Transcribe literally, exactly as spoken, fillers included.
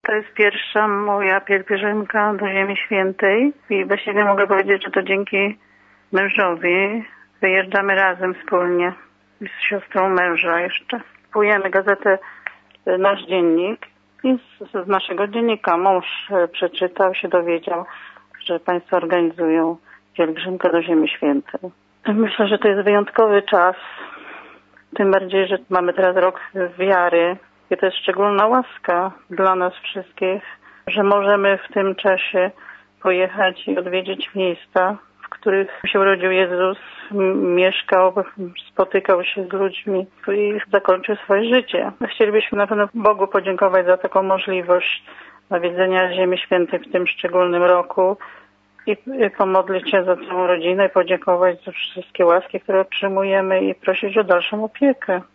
To jest pierwsza moja pielgrzymka do Ziemi Świętej i właściwie mogę powiedzieć, że to dzięki mężowi wyjeżdżamy razem wspólnie z siostrą męża jeszcze. Kupujemy gazetę Nasz Dziennik i z, z naszego dziennika mąż przeczytał, się dowiedział, że państwo organizują pielgrzymkę do Ziemi Świętej. Myślę, że to jest wyjątkowy czas, tym bardziej, że mamy teraz rok wiary i to jest szczególna łaska dla nas wszystkich, że możemy w tym czasie pojechać i odwiedzić miejsca, w których się urodził Jezus, mieszkał, spotykał się z ludźmi i zakończył swoje życie. Chcielibyśmy na pewno Bogu podziękować za taką możliwość nawiedzenia Ziemi Świętej w tym szczególnym roku i pomodlić się za całą rodzinę i podziękować za wszystkie łaski, które otrzymujemy i prosić o dalszą opiekę.